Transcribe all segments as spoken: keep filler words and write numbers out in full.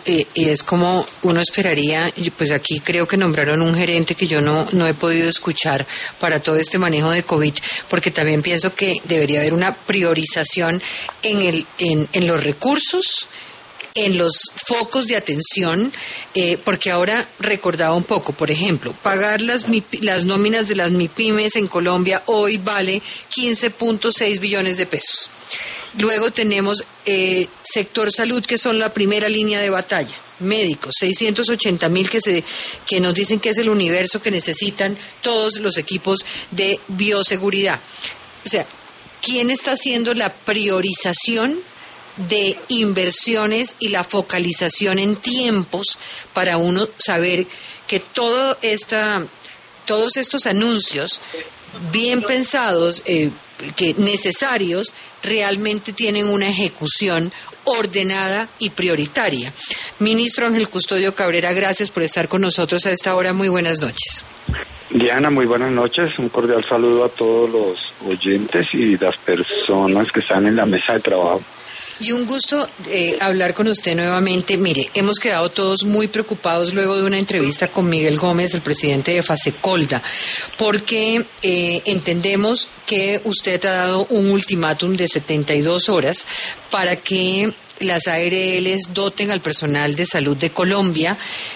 eh, y es como uno esperaría, pues aquí creo que nombraron un gerente que yo no, no he podido escuchar para todo este manejo de COVID, porque también pienso que debería haber una priorización en, el, en, en los recursos, en los focos de atención, eh, porque ahora recordaba un poco, por ejemplo, pagar las, las nóminas de las MIPYMES en Colombia hoy vale quince punto seis billones de pesos. Luego tenemos eh, sector salud, que son la primera línea de batalla. Médicos, seiscientos ochenta mil que, se, que nos dicen que es el universo que necesitan todos los equipos de bioseguridad. O sea, ¿quién está haciendo la priorización de inversiones y la focalización en tiempos para uno saber que todo esta, todos estos anuncios bien pensados, eh, que necesarios, realmente tienen una ejecución ordenada y prioritaria? Ministro Ángel Custodio Cabrera, gracias por estar con nosotros a esta hora. Muy buenas noches. Diana, muy buenas noches. Un cordial saludo a todos los oyentes y las personas que están en la mesa de trabajo. Y un gusto eh, hablar con usted nuevamente. Mire, hemos quedado todos muy preocupados luego de una entrevista con Miguel Gómez, el presidente de Fasecolda, porque eh, entendemos que usted ha dado un ultimátum de setenta y dos horas para que las A R Ls doten al personal de salud de Colombia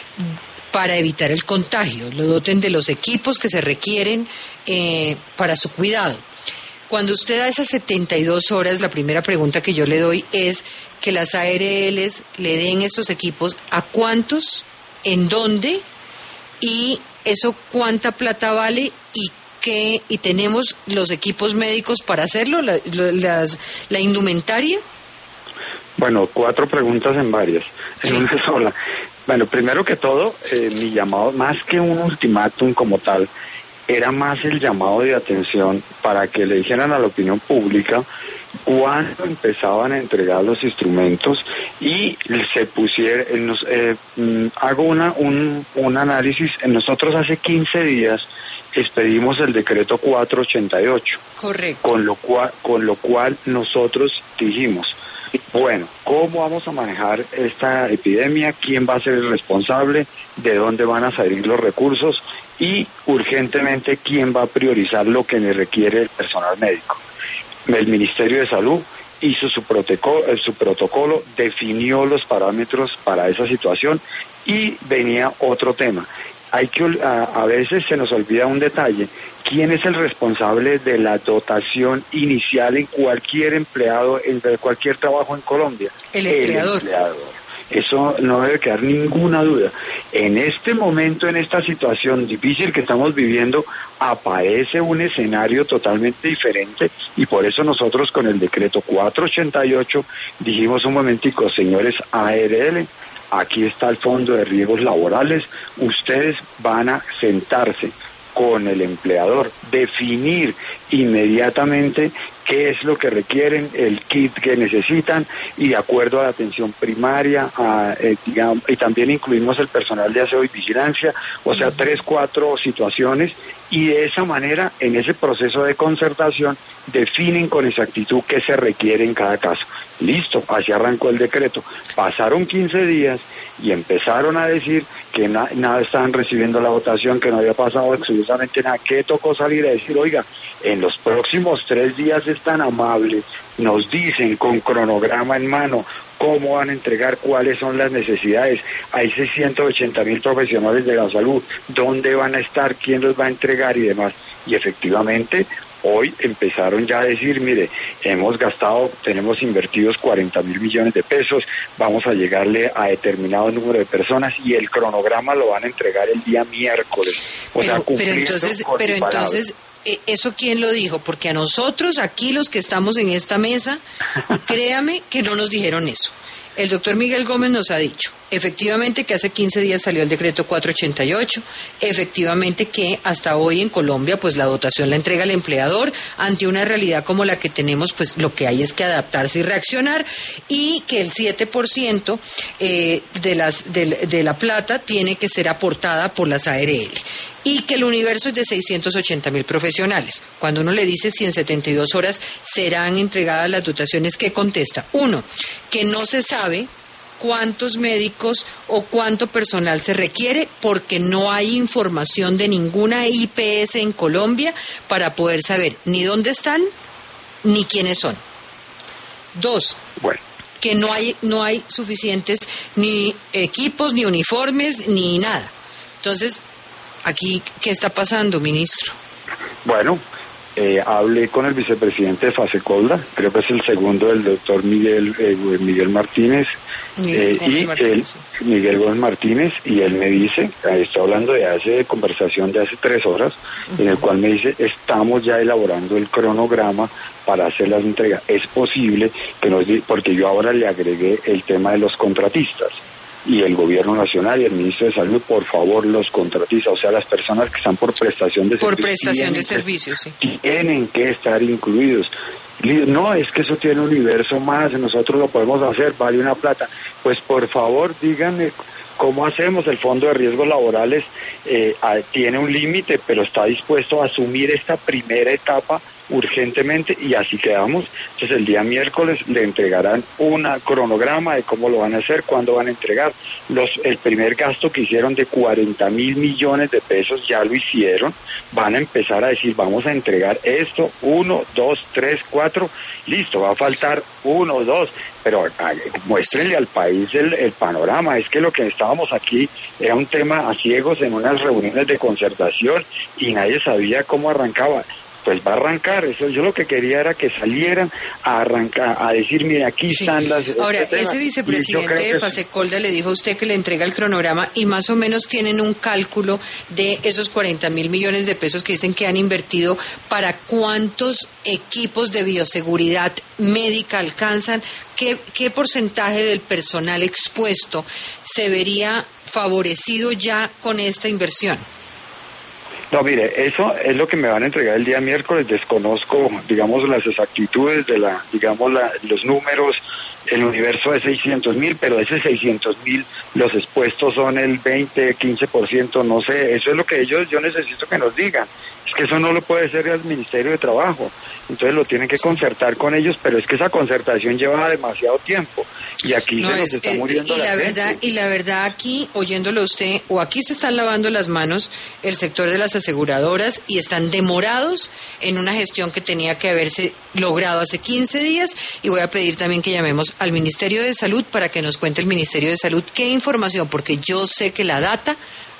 para evitar el contagio, lo doten de los equipos que se requieren eh, para su cuidado. Cuando usted da esas setenta y dos horas, la primera pregunta que yo le doy es que las A R Ls le den estos equipos a cuántos, en dónde, y eso cuánta plata vale, y qué, y tenemos los equipos médicos para hacerlo, la, las, la indumentaria. Bueno, cuatro preguntas en varias, en sí. Una sola. Bueno, primero que todo, eh, mi llamado, más que un ultimátum como tal, era más el llamado de atención para que le dijeran a la opinión pública cuándo empezaban a entregar los instrumentos y se pusiera, nos, eh, hago una, un, un análisis. Nosotros hace quince días expedimos el decreto cuatrocientos ochenta y ocho. Correcto. Con lo cual, con lo cual nosotros dijimos, bueno, ¿cómo vamos a manejar esta epidemia? ¿Quién va a ser el responsable? ¿De dónde van a salir los recursos? Y urgentemente, ¿quién va a priorizar lo que le requiere el personal médico? El Ministerio de Salud hizo su protocolo, su protocolo, definió los parámetros para esa situación y venía otro tema. Hay que a, a veces se nos olvida un detalle. ¿Quién es el responsable de la dotación inicial en cualquier empleado, en cualquier trabajo en Colombia? El empleador. El empleador. Eso no debe quedar ninguna duda. En este momento, en esta situación difícil que estamos viviendo, aparece un escenario totalmente diferente y por eso nosotros con el decreto cuatrocientos ochenta y ocho dijimos un momentico, señores A R L, aquí está el fondo de riesgos laborales, ustedes van a sentarse con el empleador, definir inmediatamente qué es lo que requieren, el kit que necesitan y de acuerdo a la atención primaria, a, eh, digamos, y también incluimos el personal de aseo y vigilancia, o sea, tres, cuatro situaciones, y de esa manera, en ese proceso de concertación, definen con exactitud qué se requiere en cada caso. Listo, así arrancó el decreto. Pasaron quince días y empezaron a decir que na- nada estaban recibiendo la votación, que no había pasado absolutamente nada. ¿Qué tocó salir a decir? Oiga, en los próximos tres días es tan amable, nos dicen con cronograma en mano cómo van a entregar, cuáles son las necesidades. Hay seiscientos ochenta mil profesionales de la salud, dónde van a estar, quién los va a entregar y demás. Y efectivamente, hoy empezaron ya a decir, mire, hemos gastado, tenemos invertidos cuarenta mil millones de pesos, vamos a llegarle a determinado número de personas y el cronograma lo van a entregar el día miércoles. O pero, sea, cumpliendo pero entonces, con pero mi palabra. entonces, ¿eso quién lo dijo? Porque a nosotros, aquí los que estamos en esta mesa, créame que no nos dijeron eso. El doctor Miguel Gómez nos ha dicho, efectivamente, que hace quince días salió el decreto cuatrocientos ochenta y ocho, efectivamente que hasta hoy en Colombia pues la dotación la entrega el empleador, ante una realidad como la que tenemos, pues lo que hay es que adaptarse y reaccionar, y que el siete por ciento eh, de, las, de, de la plata tiene que ser aportada por las A R L. Y que el universo es de seiscientos ochenta mil profesionales. Cuando uno le dice si en setenta y dos horas serán entregadas las dotaciones, ¿qué contesta? Uno, que no se sabe cuántos médicos o cuánto personal se requiere, porque no hay información de ninguna I P S en Colombia para poder saber ni dónde están ni quiénes son. Dos, bueno. que no hay no hay suficientes ni equipos, ni uniformes, ni nada. Entonces, aquí, ¿qué está pasando, ministro? Bueno, eh, hablé con el vicepresidente de Fasecolda, creo que es el segundo del doctor Miguel eh, Miguel Martínez, Miguel eh, y Martínez. él, Miguel Gómez Martínez, y él me dice, estoy hablando de hace conversación de hace tres horas, uh-huh. en el cual me dice, estamos ya elaborando el cronograma para hacer las entregas. Es posible que nos, porque yo ahora le agregué el tema de los contratistas, y el gobierno nacional y el ministro de Salud, por favor, los contratistas, o sea, las personas que están por prestación de por servicios. Por prestación de servicios, sí. Tienen que estar incluidos. No, es que eso tiene un universo más, nosotros lo podemos hacer, vale una plata. Pues por favor, díganme cómo hacemos. El Fondo de Riesgos Laborales eh, tiene un límite, pero está dispuesto a asumir esta primera etapa urgentemente, y así quedamos. Entonces el día miércoles le entregarán un cronograma de cómo lo van a hacer, cuándo van a entregar. Los el primer gasto que hicieron de cuarenta mil millones de pesos ya lo hicieron. Van a empezar a decir, vamos a entregar esto, uno, dos, tres, cuatro, listo, va a faltar uno, dos, pero ay, muéstrenle al país el, el panorama. Es que lo que estábamos aquí era un tema a ciegos en unas reuniones de concertación y nadie sabía cómo arrancaba. Pues va a arrancar. Eso yo lo que quería era que salieran a arrancar, a decir, mire, aquí sí. están las... Ahora, este ese vicepresidente de Fasecolda le dijo a usted que le entrega el cronograma y más o menos tienen un cálculo de esos cuarenta mil millones de pesos que dicen que han invertido, para cuántos equipos de bioseguridad médica alcanzan, qué, qué porcentaje del personal expuesto se vería favorecido ya con esta inversión. No, mire, eso es lo que me van a entregar el día miércoles. Desconozco, digamos, las exactitudes de la, digamos, la, los números, el universo de seiscientos mil, pero de ese seiscientos mil los expuestos son el veinte, quince por ciento, no sé. Eso es lo que ellos, yo necesito que nos digan. Es que eso no lo puede hacer el Ministerio de Trabajo. Entonces lo tienen que concertar con ellos, pero es que esa concertación lleva demasiado tiempo. Y aquí no, se nos es, está eh, muriendo y la, la gente. verdad Y la verdad aquí, oyéndolo a usted, o aquí se están lavando las manos el sector de las aseguradoras y están demorados en una gestión que tenía que haberse logrado hace quince días, y voy a pedir también que llamemos al Ministerio de Salud para que nos cuente el Ministerio de Salud qué información, porque yo sé que la data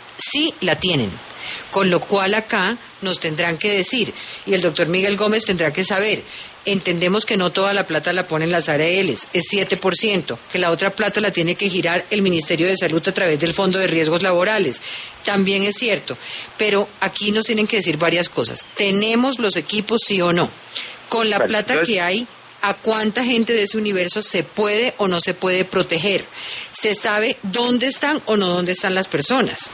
sí la tienen, con lo cual acá nos tendrán que decir, y el doctor Miguel Gómez tendrá que saber. Entendemos que no toda la plata la ponen las A R Ls, es siete por ciento, que la otra plata la tiene que girar el Ministerio de Salud a través del Fondo de Riesgos Laborales. También es cierto, pero aquí nos tienen que decir varias cosas. ¿Tenemos los equipos, sí o no? Con la plata que hay, ¿a cuánta gente de ese universo se puede o no se puede proteger? ¿Se sabe dónde están o no dónde están las personas?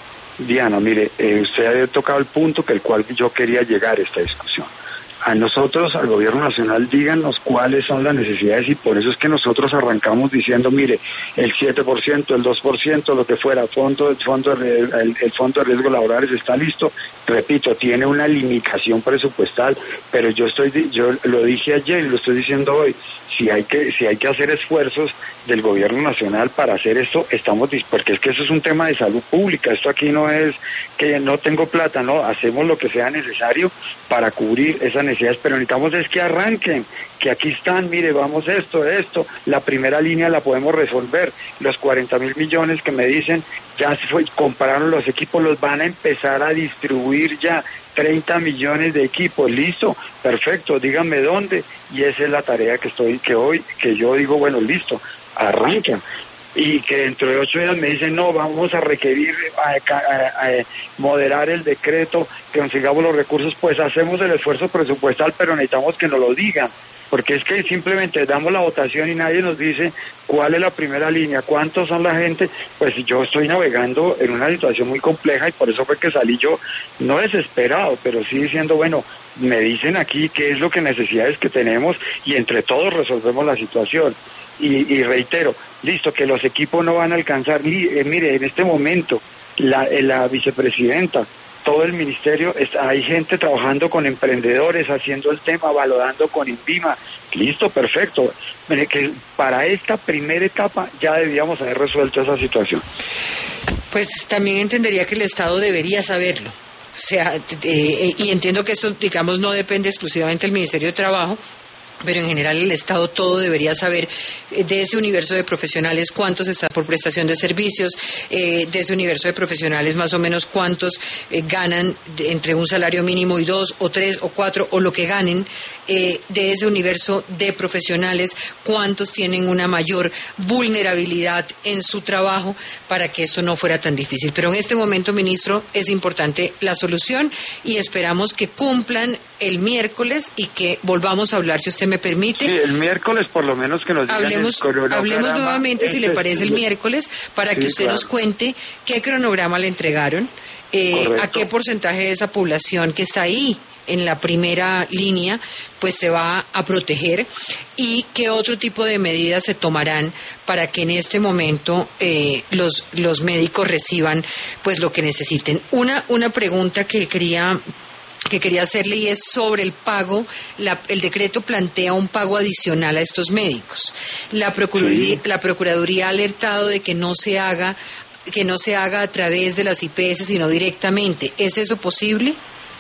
Diana, mire, eh, usted ha tocado el punto que el cual yo quería llegar a esta discusión. A nosotros, al gobierno nacional, díganos cuáles son las necesidades, y por eso es que nosotros arrancamos diciendo, mire, el siete por ciento, el dos por ciento, lo que fuera, fondo, el, fondo, el, el Fondo de Riesgos Laborales está listo. Repito, tiene una limitación presupuestal, pero yo estoy, yo lo dije ayer y lo estoy diciendo hoy, si hay que, si hay que hacer esfuerzos del gobierno nacional para hacer esto, estamos, porque es que eso es un tema de salud pública. Esto aquí no es que no tengo plata, no, hacemos lo que sea necesario para cubrir esas necesidades, pero necesitamos es que arranquen, que aquí están, mire, vamos esto, esto, la primera línea la podemos resolver, los cuarenta mil millones que me dicen, ya se fue, compraron los equipos, los van a empezar a distribuir ya, treinta millones de equipos, listo, perfecto, díganme dónde, y esa es la tarea que estoy, que hoy, que yo digo, bueno, listo, arrancan. Y que dentro de ocho días me dicen, no, vamos a requerir, a, a, a, a moderar el decreto, que consigamos los recursos, pues hacemos el esfuerzo presupuestal, pero necesitamos que nos lo digan, porque es que simplemente damos la votación y nadie nos dice cuál es la primera línea, cuántos son la gente. Pues yo estoy navegando en una situación muy compleja, y por eso fue que salí yo, no desesperado, pero sí diciendo, bueno, me dicen aquí qué es lo que necesidades que tenemos, y entre todos resolvemos la situación. Y, y reitero, listo, que los equipos no van a alcanzar. Eh, mire, en este momento, la, eh, la vicepresidenta todo el ministerio, está, hay gente trabajando con emprendedores, haciendo el tema, valorando con INVIMA. Listo, perfecto. Mire, que para esta primera etapa ya debíamos haber resuelto esa situación. Pues también entendería que el Estado debería saberlo. O sea, eh, y entiendo que eso, digamos, no depende exclusivamente del Ministerio de Trabajo, pero en general el Estado todo debería saber de ese universo de profesionales cuántos están por prestación de servicios, eh, de ese universo de profesionales más o menos cuántos eh, ganan de, entre un salario mínimo y dos o tres o cuatro o lo que ganen, eh, de ese universo de profesionales cuántos tienen una mayor vulnerabilidad en su trabajo para que eso no fuera tan difícil. Pero en este momento, ministro, es importante la solución y esperamos que cumplan el miércoles y que volvamos a hablar, si usted me permite. Sí, el miércoles por lo menos que nos digan hablemos, el cronograma. Hablemos nuevamente, si le parece, el miércoles, para sí, que usted claro. nos cuente qué cronograma le entregaron, eh, a qué porcentaje de esa población que está ahí en la primera línea, pues se va a proteger y qué otro tipo de medidas se tomarán para que en este momento eh, los los médicos reciban pues lo que necesiten. Una una pregunta que quería que quería hacerle y es sobre el pago. La, el decreto plantea un pago adicional a estos médicos. La Procuraduría, sí. la Procuraduría ha alertado de que no se haga que no se haga a través de las I P S, sino directamente. ¿Es eso posible?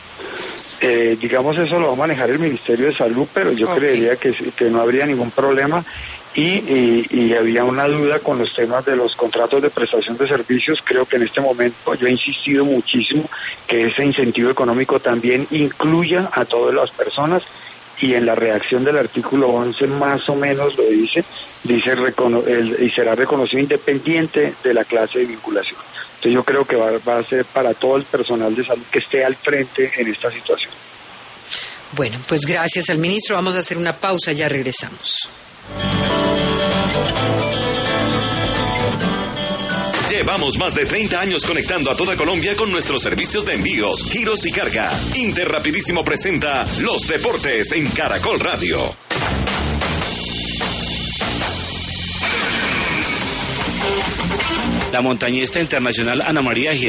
Eh, digamos, eso lo va a manejar el Ministerio de Salud, pero yo okay. creería que, que no habría ningún problema. Y, y, y había una duda con los temas de los contratos de prestación de servicios. Creo que en este momento yo he insistido muchísimo que ese incentivo económico también incluya a todas las personas, y en la redacción del artículo once más o menos lo dice, dice recono- el, y será reconocido independiente de la clase de vinculación. Entonces yo creo que va, va a ser para todo el personal de salud que esté al frente en esta situación. Bueno, pues gracias al ministro. Vamos a hacer una pausa, ya regresamos. Llevamos más de treinta años conectando a toda Colombia con nuestros servicios de envíos, giros y carga. Interrapidísimo presenta Los Deportes en Caracol Radio. La montañista internacional Ana María Girón